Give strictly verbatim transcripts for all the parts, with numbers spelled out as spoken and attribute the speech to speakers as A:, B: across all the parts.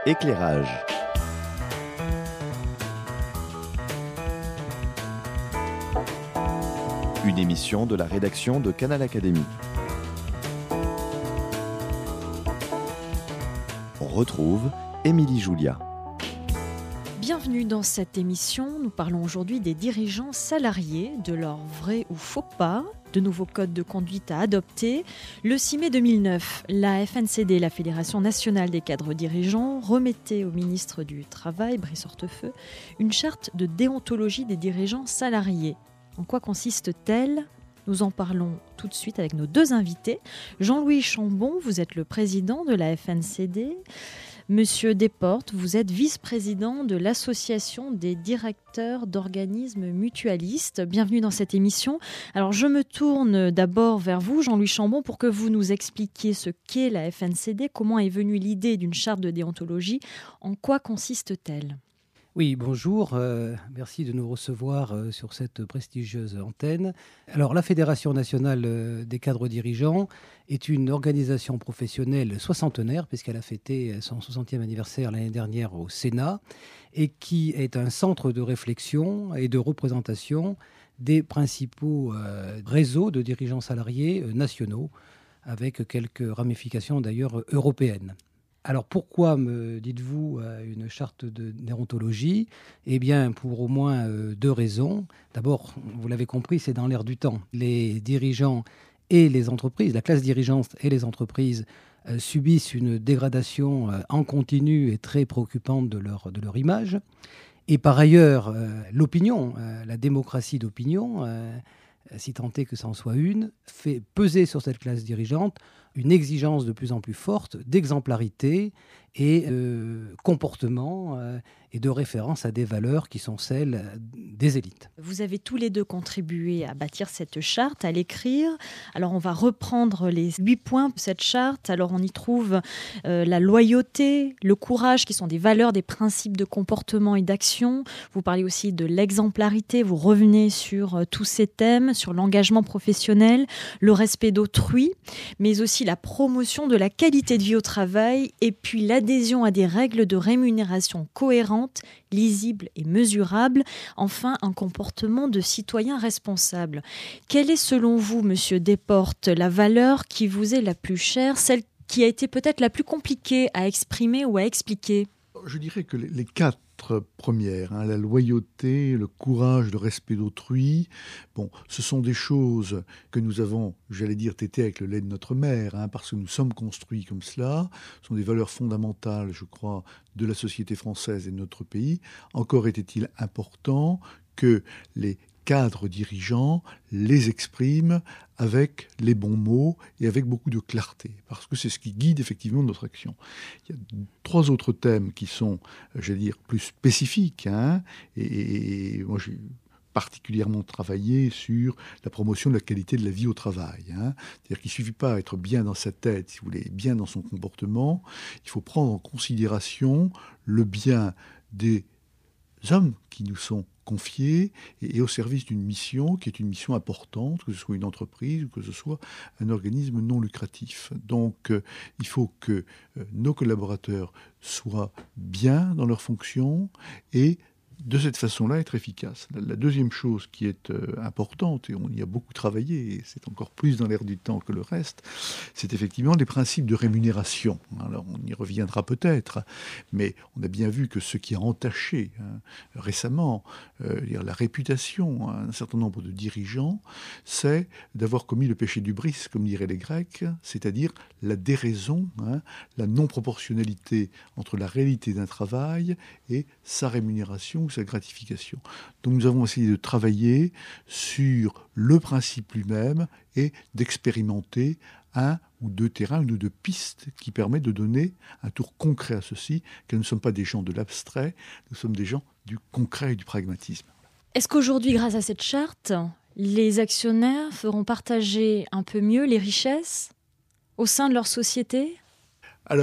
A: Éclairage. Une émission de la rédaction de Canal Académie. On retrouve Émilie Julia.
B: Bienvenue dans cette émission. Nous parlons aujourd'hui des dirigeants salariés, de leurs vrais ou faux pas, de nouveaux codes de conduite à adopter. Le six mai deux mille neuf, la F N C D, la Fédération nationale des cadres dirigeants, remettait au ministre du Travail, Brice Hortefeux, une charte de déontologie des dirigeants salariés. En quoi consiste-t-elle ? Nous en parlons tout de suite avec nos deux invités. Jean-Louis Chambon, vous êtes le président de la F N C D. Monsieur Desportes, vous êtes vice-président de l'Association des directeurs d'organismes mutualistes. Bienvenue dans cette émission. Alors, je me tourne d'abord vers vous, Jean-Louis Chambon, pour que vous nous expliquiez ce qu'est la F N C D, comment est venue l'idée d'une charte de déontologie, en quoi consiste-t-elle ?
C: Oui, bonjour. Euh, merci de nous recevoir euh, sur cette prestigieuse antenne. Alors, la Fédération nationale euh, des cadres dirigeants est une organisation professionnelle soixantenaire, puisqu'elle a fêté son soixantième anniversaire l'année dernière au Sénat, et qui est un centre de réflexion et de représentation des principaux euh, réseaux de dirigeants salariés euh, nationaux, avec quelques ramifications d'ailleurs européennes. Alors pourquoi, me dites-vous, une charte de déontologie ? Eh bien, pour au moins deux raisons. D'abord, vous l'avez compris, c'est dans l'air du temps. Les dirigeants et les entreprises, la classe dirigeante et les entreprises euh, subissent une dégradation euh, en continu et très préoccupante de leur, de leur image. Et par ailleurs, euh, l'opinion, euh, la démocratie d'opinion, euh, si tant est que ça en soit une, fait peser sur cette classe dirigeante une exigence de plus en plus forte d'exemplarité et de comportement euh, et de référence à des valeurs qui sont celles des élites.
B: Vous avez tous les deux contribué à bâtir cette charte, à l'écrire. Alors on va reprendre les huit points de cette charte. Alors on y trouve euh, la loyauté, le courage, qui sont des valeurs, des principes de comportement et d'action. Vous parlez aussi de l'exemplarité, vous revenez sur euh, tous ces thèmes, sur l'engagement professionnel, le respect d'autrui, mais aussi la promotion de la qualité de vie au travail et puis l'adhésion à des règles de rémunération cohérentes, lisibles et mesurables. Enfin, un comportement de citoyen responsable. Quelle est selon vous, Monsieur Desportes, la valeur qui vous est la plus chère, celle qui a été peut-être la plus compliquée à exprimer ou à expliquer ?
D: Je dirais que les quatre premières, hein, la loyauté, le courage, le respect d'autrui, bon, ce sont des choses que nous avons, j'allais dire, tétées avec le lait de notre mère, hein, parce que nous sommes construits comme cela. Ce sont des valeurs fondamentales, je crois, de la société française et de notre pays. Encore était-il important que les cadres dirigeants les expriment avec les bons mots et avec beaucoup de clarté, parce que c'est ce qui guide effectivement notre action. Il y a trois autres thèmes qui sont, j'allais dire, plus spécifiques, hein, et, et moi j'ai particulièrement travaillé sur la promotion de la qualité de la vie au travail. Hein. C'est-à-dire qu'il ne suffit pas d'être bien dans sa tête, si vous voulez, bien dans son comportement, il faut prendre en considération le bien des hommes qui nous sont confiés et, et au service d'une mission qui est une mission importante, que ce soit une entreprise ou que ce soit un organisme non lucratif. Donc euh, il faut que euh, nos collaborateurs soient bien dans leurs fonctions et de cette façon-là être efficace. La, la deuxième chose qui est euh, importante, et on y a beaucoup travaillé, et c'est encore plus dans l'air du temps que le reste, c'est effectivement les principes de rémunération. Alors on y reviendra peut-être, mais on a bien vu que ce qui a entaché hein, récemment euh, la réputation d'un certain nombre de dirigeants, c'est d'avoir commis le péché du bris, comme diraient les Grecs, c'est-à-dire la déraison, hein, la non-proportionnalité entre la réalité d'un travail et sa rémunération, sa gratification. Donc nous avons essayé de travailler sur le principe lui-même et d'expérimenter un ou deux terrains, une ou deux pistes qui permettent de donner un tour concret à ceci, que nous ne sommes pas des gens de l'abstrait, nous sommes des gens du concret et du pragmatisme.
B: Est-ce qu'aujourd'hui, grâce à cette charte, les actionnaires feront partager un peu mieux les richesses au sein de leur société ?
D: Alors,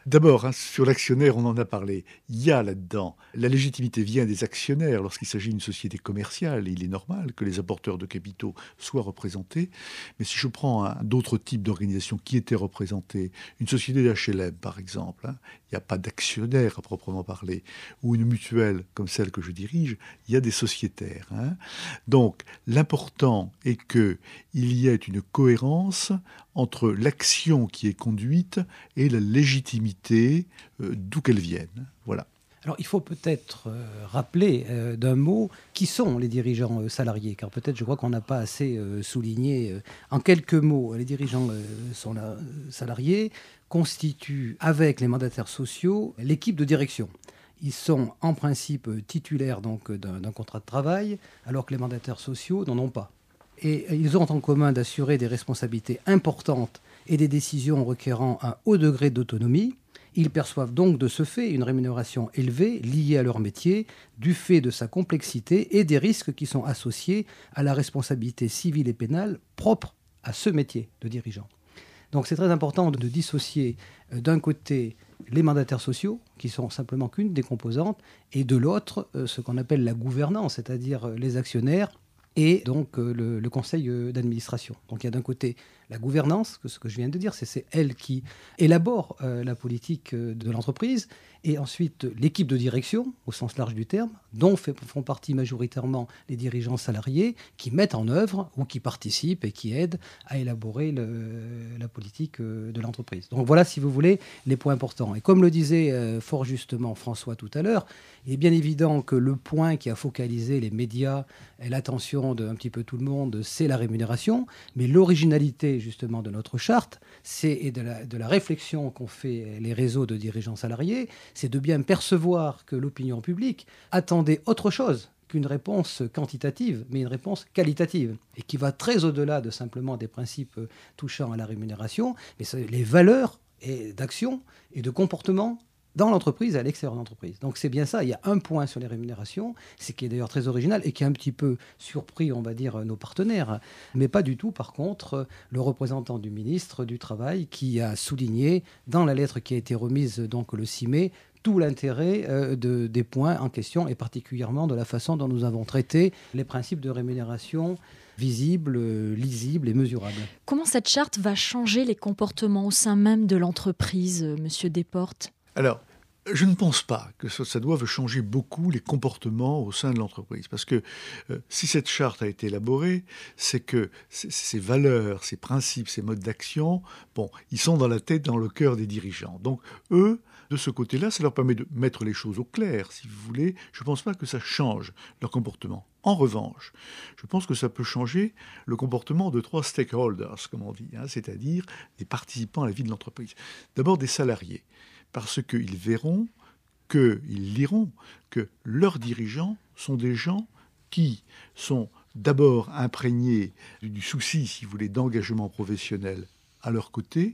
D: D'abord, hein, sur l'actionnaire, on en a parlé. Il y a là-dedans, la légitimité vient des actionnaires. Lorsqu'il s'agit d'une société commerciale, il est normal que les apporteurs de capitaux soient représentés. Mais si je prends un, d'autres types d'organisations qui étaient représentées, une société d'H L M par exemple, hein, il n'y a pas d'actionnaire à proprement parler, ou une mutuelle comme celle que je dirige, il y a des sociétaires. Hein. Donc, l'important est qu'il y ait une cohérence entre l'action qui est conduite et la légitimité euh, d'où qu'elle vienne. Voilà.
C: Alors, il faut peut-être euh, rappeler euh, d'un mot qui sont les dirigeants euh, salariés, car peut-être je crois qu'on n'a pas assez euh, souligné. Euh, en quelques mots, les dirigeants euh, sont là, euh, salariés, constituent avec les mandataires sociaux l'équipe de direction. Ils sont en principe titulaires donc, d'un, d'un contrat de travail, alors que les mandataires sociaux n'en ont pas. Et ils ont en commun d'assurer des responsabilités importantes et des décisions requérant un haut degré d'autonomie. Ils perçoivent donc de ce fait une rémunération élevée liée à leur métier, du fait de sa complexité et des risques qui sont associés à la responsabilité civile et pénale propre à ce métier de dirigeant. Donc c'est très important de dissocier euh, d'un côté les mandataires sociaux, qui sont simplement qu'une des composantes, et de l'autre euh, ce qu'on appelle la gouvernance, c'est-à-dire euh, les actionnaires, et donc euh, le, le conseil euh, d'administration. Donc il y a d'un côté la gouvernance, que ce que je viens de dire, c'est, c'est elle qui élabore euh, la politique euh, de l'entreprise, et ensuite l'équipe de direction, au sens large du terme, dont fait, font partie majoritairement les dirigeants salariés, qui mettent en œuvre ou qui participent et qui aident à élaborer le, la politique euh, de l'entreprise. Donc voilà, si vous voulez, les points importants. Et comme le disait euh, fort justement François tout à l'heure, il est bien évident que le point qui a focalisé les médias et l'attention d'un petit peu tout le monde, c'est la rémunération, mais l'originalité justement de notre charte, c'est, et de la, de la réflexion qu'ont fait les réseaux de dirigeants salariés, c'est de bien percevoir que l'opinion publique attendait autre chose qu'une réponse quantitative, mais une réponse qualitative, et qui va très au-delà de simplement des principes touchant à la rémunération, mais c'est les valeurs et d'action et de comportement dans l'entreprise et à l'extérieur de l'entreprise. Donc c'est bien ça, il y a un point sur les rémunérations, c'est qui est d'ailleurs très original et qui a un petit peu surpris, on va dire, nos partenaires, mais pas du tout, par contre, le représentant du ministre du Travail qui a souligné, dans la lettre qui a été remise donc le six mai, tout l'intérêt euh, de, des points en question et particulièrement de la façon dont nous avons traité les principes de rémunération visibles, lisibles et mesurables.
B: Comment cette charte va changer les comportements au sein même de l'entreprise, Monsieur Desportes ?
D: Alors, je ne pense pas que ça, ça doive changer beaucoup les comportements au sein de l'entreprise. Parce que euh, si cette charte a été élaborée, c'est que c- ces valeurs, ces principes, ces modes d'action, bon, ils sont dans la tête, dans le cœur des dirigeants. Donc, eux, de ce côté-là, ça leur permet de mettre les choses au clair, si vous voulez. Je ne pense pas que ça change leur comportement. En revanche, je pense que ça peut changer le comportement de trois stakeholders, comme on dit, hein, c'est-à-dire des participants à la vie de l'entreprise. D'abord, des salariés. Parce qu'ils verront, qu'ils liront que leurs dirigeants sont des gens qui sont d'abord imprégnés du souci, si vous voulez, d'engagement professionnel à leur côté,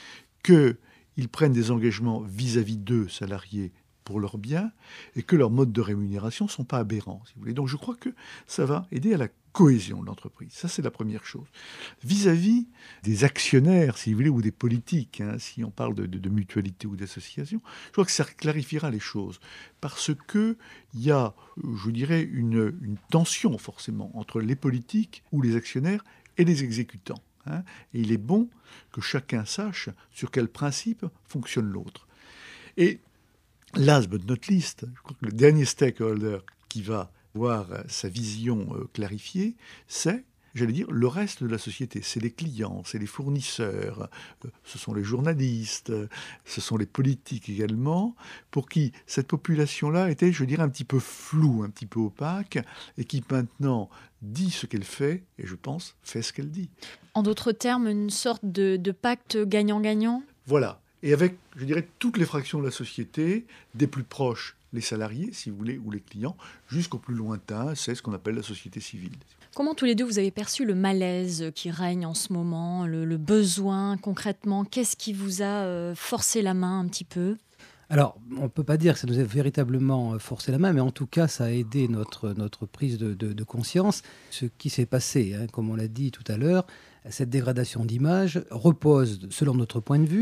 D: qu'ils prennent des engagements vis-à-vis d'eux, salariés, pour leur bien, et que leurs modes de rémunération ne sont pas aberrants, si vous voulez. Donc je crois que ça va aider à la cohésion de l'entreprise. Ça, c'est la première chose. Vis-à-vis des actionnaires, si vous voulez, ou des politiques, hein, si on parle de, de, de mutualité ou d'association, je crois que ça clarifiera les choses. Parce qu'il y a, je dirais, une, une tension, forcément, entre les politiques ou les actionnaires et les exécutants. Hein. Et il est bon que chacun sache sur quel principe fonctionne l'autre. Et last but not least, je crois que le dernier stakeholder qui va voir sa vision euh, clarifiée, c'est, j'allais dire, le reste de la société. C'est les clients, c'est les fournisseurs, euh, ce sont les journalistes, euh, ce sont les politiques également, pour qui cette population-là était, je dirais, un petit peu floue, un petit peu opaque, et qui maintenant dit ce qu'elle fait, et je pense, fait ce qu'elle dit.
B: En d'autres termes, une sorte de, de pacte gagnant-gagnant ?
D: Voilà. Et avec, je dirais, toutes les fractions de la société, des plus proches, les salariés, si vous voulez, ou les clients, jusqu'au plus lointain, c'est ce qu'on appelle la société civile.
B: Comment tous les deux vous avez perçu le malaise qui règne en ce moment, le, le besoin concrètement ? Qu'est-ce qui vous a euh, forcé la main un petit peu ?
C: Alors, on ne peut pas dire que ça nous a véritablement forcé la main, mais en tout cas, ça a aidé notre, notre prise de, de, de conscience. Ce qui s'est passé, hein, comme on l'a dit tout à l'heure, cette dégradation d'image repose, selon notre point de vue,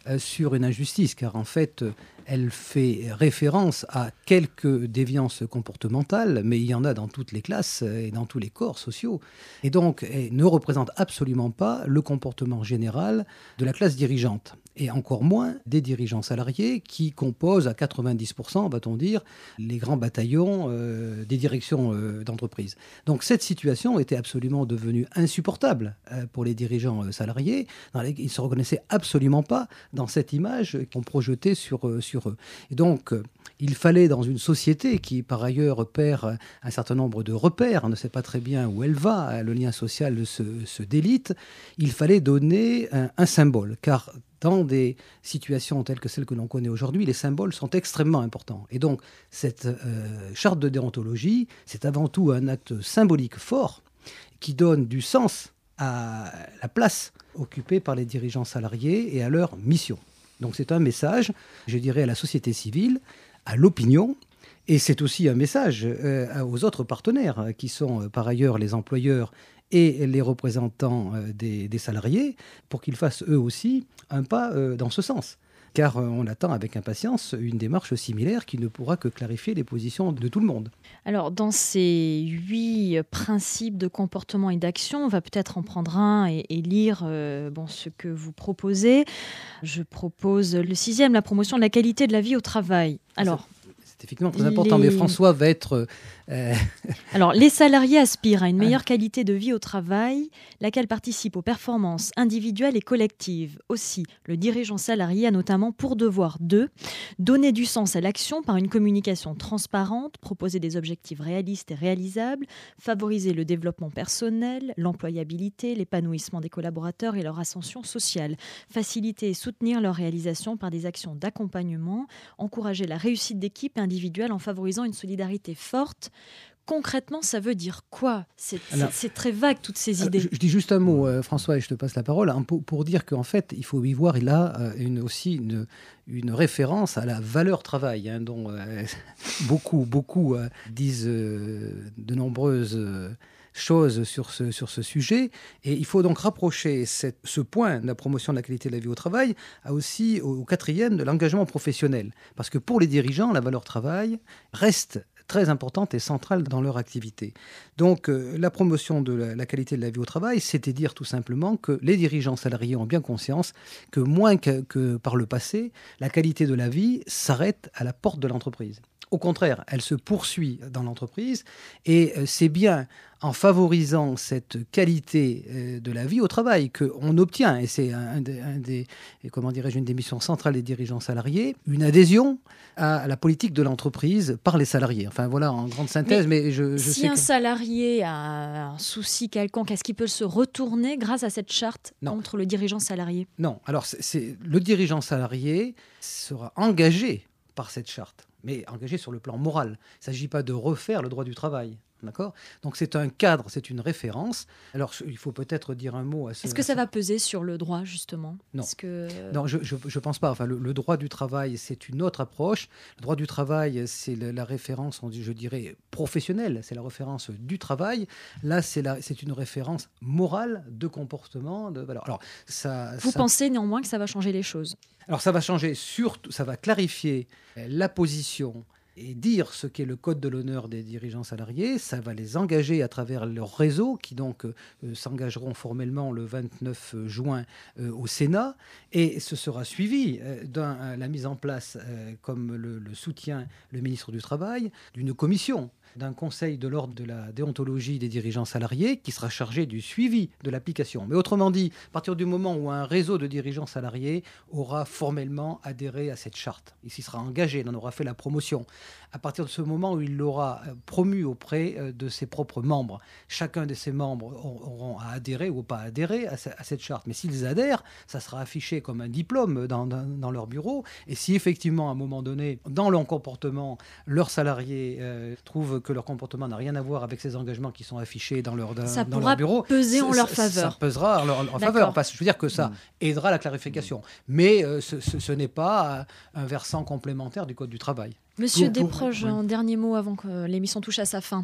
C: euh, sur une injustice, car en fait, euh, elle fait référence à quelques déviances comportementales, mais il y en a dans toutes les classes et dans tous les corps sociaux. Et donc, elle ne représente absolument pas le comportement général de la classe dirigeante. Et encore moins des dirigeants salariés qui composent à quatre-vingt-dix pour cent, va-t-on dire, les grands bataillons euh, des directions euh, d'entreprise. Donc cette situation était absolument devenue insupportable euh, pour les dirigeants euh, salariés. Les, ils ne se reconnaissaient absolument pas dans cette image qu'on projetait sur, euh, sur eux. Et donc euh, il fallait, dans une société qui par ailleurs perd un certain nombre de repères, on ne sait pas très bien où elle va, le lien social se, se délite, il fallait donner un, un symbole, car dans des situations telles que celles que l'on connaît aujourd'hui, les symboles sont extrêmement importants. Et donc, cette euh, charte de déontologie, c'est avant tout un acte symbolique fort qui donne du sens à la place occupée par les dirigeants salariés et à leur mission. Donc, c'est un message, je dirais, à la société civile, à l'opinion, et c'est aussi un message euh, aux autres partenaires, qui sont euh, par ailleurs les employeurs et les représentants euh, des, des salariés, pour qu'ils fassent eux aussi un pas euh, dans ce sens. Car euh, on attend avec impatience une démarche similaire qui ne pourra que clarifier les positions de tout le monde.
B: Alors, dans ces huit principes de comportement et d'action, on va peut-être en prendre un et, et lire euh, bon, ce que vous proposez. Je propose le sixième, la promotion de la qualité de la vie au travail. Alors,
C: c'est effectivement très important, les... mais François va être... Euh...
B: Alors, les salariés aspirent à une meilleure qualité de vie au travail, laquelle participe aux performances individuelles et collectives. Aussi, le dirigeant salarié a notamment pour devoir de donner du sens à l'action par une communication transparente, proposer des objectifs réalistes et réalisables, favoriser le développement personnel, l'employabilité, l'épanouissement des collaborateurs et leur ascension sociale, faciliter et soutenir leur réalisation par des actions d'accompagnement, encourager la réussite d'équipe individuelle en favorisant une solidarité forte. Concrètement, ça veut dire quoi ? C'est, alors, c'est, c'est très vague, toutes ces idées.
C: Je, je dis juste un mot, euh, François, et je te passe la parole, hein, pour, pour dire qu'en fait, il faut y voir il a euh, une, aussi une, une référence à la valeur travail, hein, dont euh, beaucoup, beaucoup euh, disent euh, de nombreuses... Euh, choses sur ce, sur ce sujet. Et il faut donc rapprocher cette, ce point de la promotion de la qualité de la vie au travail à aussi au, au quatrième de l'engagement professionnel. Parce que pour les dirigeants, la valeur travail reste très importante et centrale dans leur activité. Donc euh, la promotion de la, la qualité de la vie au travail, c'était dire tout simplement que les dirigeants salariés ont bien conscience que moins que, que par le passé, la qualité de la vie s'arrête à la porte de l'entreprise. Au contraire, elle se poursuit dans l'entreprise et c'est bien en favorisant cette qualité de la vie au travail qu'on obtient, et c'est un des, un des, comment dirais-je, une des missions centrales des dirigeants salariés, une adhésion à la politique de l'entreprise par les salariés. Enfin voilà, en grande synthèse, mais, mais je, je
B: si
C: sais
B: un
C: que...
B: salarié a un souci quelconque, est-ce qu'il peut se retourner grâce à cette charte non. contre le dirigeant salarié ?
C: Non, alors c'est, c'est, le dirigeant salarié sera engagé par cette charte, mais engagé sur le plan moral. Il ne s'agit pas de refaire le droit du travail. D'accord ? Donc c'est un cadre, c'est une référence. Alors il faut peut-être dire un mot à ce...
B: Est-ce que ça va peser sur le droit, justement ?
C: Non,
B: Est-ce que...
C: non je ne pense pas. Enfin, le, le droit du travail, c'est une autre approche. Le droit du travail, c'est le, la référence, je dirais, professionnelle. C'est la référence du travail. Là, c'est, la, c'est une référence morale de comportement, de valeur. Alors, ça,
B: Vous
C: ça...
B: pensez néanmoins que ça va changer les choses ?
C: Alors ça va changer, surtout, ça va clarifier la position et dire ce qu'est le code de l'honneur des dirigeants salariés. Ça va les engager à travers leur réseau, qui donc euh, s'engageront formellement le vingt-neuf juin euh, au Sénat. Et ce sera suivi euh, de euh, la mise en place, euh, comme le, le soutient le ministre du Travail, d'une commission, d'un conseil de l'ordre de la déontologie des dirigeants salariés qui sera chargé du suivi de l'application. Mais autrement dit, à partir du moment où un réseau de dirigeants salariés aura formellement adhéré à cette charte, il s'y sera engagé, il en aura fait la promotion, à partir de ce moment où il l'aura promu auprès de ses propres membres, chacun de ces membres auront à adhérer ou pas adhérer à cette charte. Mais s'ils adhèrent, ça sera affiché comme un diplôme dans, dans, dans leur bureau. Et si effectivement, à un moment donné, dans leur comportement, leurs salariés euh, trouvent que leur comportement n'a rien à voir avec ces engagements qui sont affichés dans leur, dans,
B: ça
C: dans leur bureau.
B: Ça pourra peser en leur
C: ça,
B: faveur.
C: Ça pesera en leur, en leur faveur. Parce que je veux dire que ça mmh. aidera la clarification. Mmh. Mais euh, ce, ce, ce n'est pas un versant complémentaire du Code du travail.
B: Monsieur Desproges, un dernier mot avant que l'émission touche à sa fin.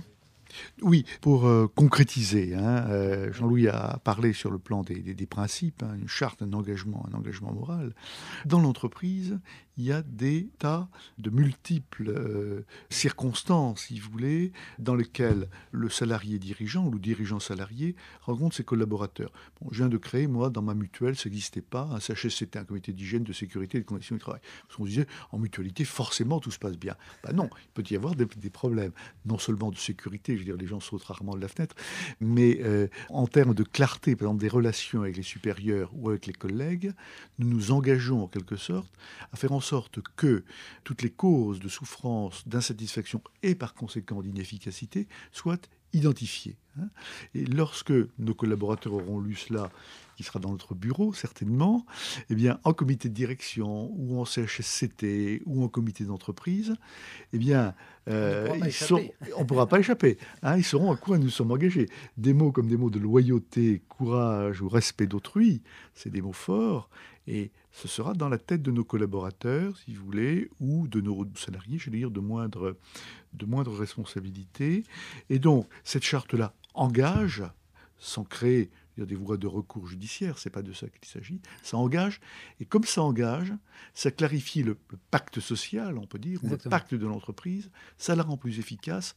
D: Oui, pour euh, concrétiser, hein, euh, Jean-Louis a parlé sur le plan des, des, des principes, hein, une charte, un engagement, un engagement moral. Dans l'entreprise, il y a des tas de multiples euh, circonstances, si vous voulez, dans lesquelles le salarié dirigeant ou le dirigeant salarié rencontre ses collaborateurs. Bon, je viens de créer, moi, dans ma mutuelle, ça n'existait pas, un C H S, c'était un comité d'hygiène, de sécurité et de conditions du travail. Parce qu'on disait, en mutualité, forcément, tout se passe bien. Ben non, il peut y avoir des, des problèmes, non seulement de sécurité, je veux dire, les gens sautent rarement de la fenêtre, mais euh, en termes de clarté, par exemple, des relations avec les supérieurs ou avec les collègues, nous nous engageons en quelque sorte à faire en sorte que toutes les causes de souffrance, d'insatisfaction et par conséquent d'inefficacité soient identifiées. Hein. Et lorsque nos collaborateurs auront lu cela, qui sera dans notre bureau certainement, eh bien, en comité de direction ou en C H S C T ou en comité d'entreprise, eh bien, euh, ils sont, on ne pourra pas échapper. Hein, ils sauront à quoi nous sommes engagés. Des mots comme des mots de loyauté, courage ou respect d'autrui, c'est des mots forts. Et ce sera dans la tête de nos collaborateurs, si vous voulez, ou de nos salariés, je veux dire, de moindre, de moindre responsabilité. Et donc, cette charte-là engage, sans créer des voies de recours judiciaires, ce n'est pas de ça qu'il s'agit, ça engage, et comme ça engage, ça clarifie le, le pacte social, on peut dire, ou le pacte de l'entreprise, ça la rend plus efficace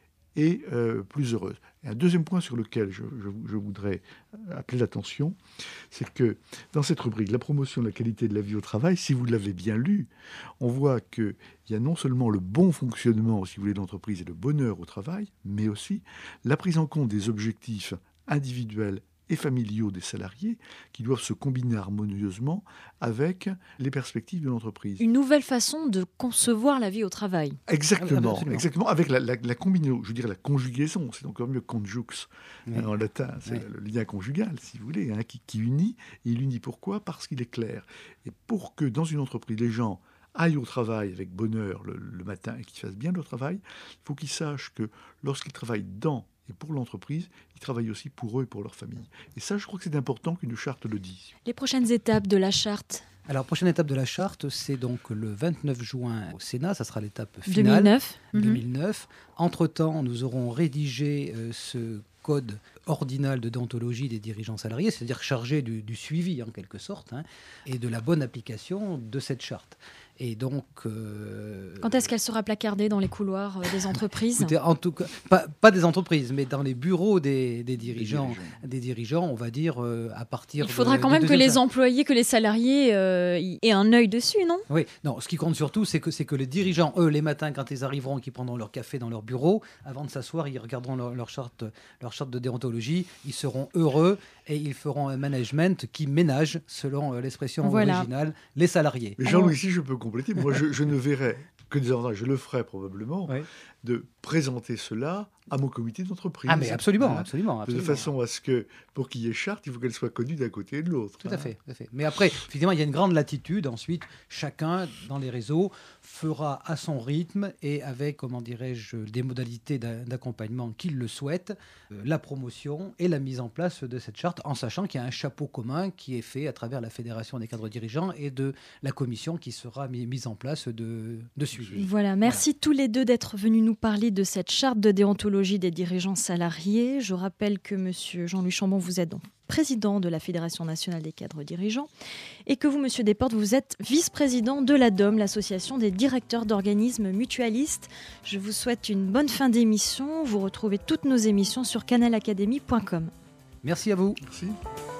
D: et euh, plus heureuse. Et un deuxième point sur lequel je, je, je voudrais appeler l'attention, c'est que dans cette rubrique, la promotion de la qualité de la vie au travail, si vous l'avez bien lu, on voit qu'il y a non seulement le bon fonctionnement, si vous voulez, de l'entreprise et le bonheur au travail, mais aussi la prise en compte des objectifs individuels et familiaux des salariés qui doivent se combiner harmonieusement avec les perspectives de l'entreprise.
B: Une nouvelle façon de concevoir la vie au travail.
D: Exactement, ah, exactement. Avec la, la, la combinaison, je veux dire la conjugaison, c'est encore mieux conjux oui. hein, en latin, c'est oui. le, le lien conjugal, si vous voulez, hein, qui, qui unit. Et il unit pourquoi ? Parce qu'il est clair. Et pour que dans une entreprise, les gens aillent au travail avec bonheur le, le matin et qu'ils fassent bien leur travail, il faut qu'ils sachent que lorsqu'ils travaillent dans et pour l'entreprise, ils travaillent aussi pour eux et pour leur famille. Et ça, je crois que c'est important qu'une charte le dise.
B: Les prochaines étapes de la charte ?
C: Alors, prochaine étape de la charte, c'est donc le vingt-neuf juin au Sénat, ça sera l'étape finale.
B: deux mille neuf.
C: deux mille neuf. Mm-hmm. Entre-temps, nous aurons rédigé euh, ce code ordinal de déontologie des dirigeants salariés, c'est-à-dire chargé du, du suivi en quelque sorte, hein, et de la bonne application de cette charte. Et donc, euh...
B: quand est-ce qu'elle sera placardée dans les couloirs des entreprises ?
C: Écoutez, en tout cas, pas, pas des entreprises, mais dans les bureaux des, des, dirigeants, des, dirigeants. des dirigeants, on va dire euh, à partir.
B: Il faudra
C: de,
B: quand
C: de
B: même que les employés, que les salariés euh, aient un œil dessus, non ?
C: Oui, non. Ce qui compte surtout, c'est que c'est que les dirigeants, eux, les matins, quand ils arriveront, qu'ils prendront leur café dans leur bureau, avant de s'asseoir, ils regarderont leur, leur charte, leur charte de déontologie. Ils seront heureux et ils feront un management qui ménage, selon l'expression voilà. originale, les salariés.
D: Mais Jean-Louis, si je peux compléter, moi je, je ne verrai que des avantages, je le ferai probablement, oui. de présenter cela à mon comité d'entreprise.
C: Ah mais absolument, hein, absolument, absolument.
D: De façon à ce que, pour qu'il y ait charte, il faut qu'elle soit connue d'un côté et de l'autre.
C: Tout
D: hein.
C: à fait, tout à fait. Mais après, effectivement, il y a une grande latitude. Ensuite, chacun, dans les réseaux, fera à son rythme et avec, comment dirais-je, des modalités d'accompagnement qu'il le souhaite, euh, la promotion et la mise en place de cette charte, en sachant qu'il y a un chapeau commun qui est fait à travers la Fédération des cadres dirigeants et de la commission qui sera mis, mise en place de, de suivi.
B: Voilà, merci voilà. tous les deux d'être venus nous parler de cette charte de déontologie des dirigeants salariés. Je rappelle que monsieur Jean-Louis Chambon, vous êtes donc président de la Fédération nationale des cadres dirigeants et que vous, monsieur Desportes, vous êtes vice-président de l'A D O M, l'association des directeurs d'organismes mutualistes. Je vous souhaite une bonne fin d'émission. Vous retrouvez toutes nos émissions sur canal academy point com.
C: Merci à vous.
D: Merci.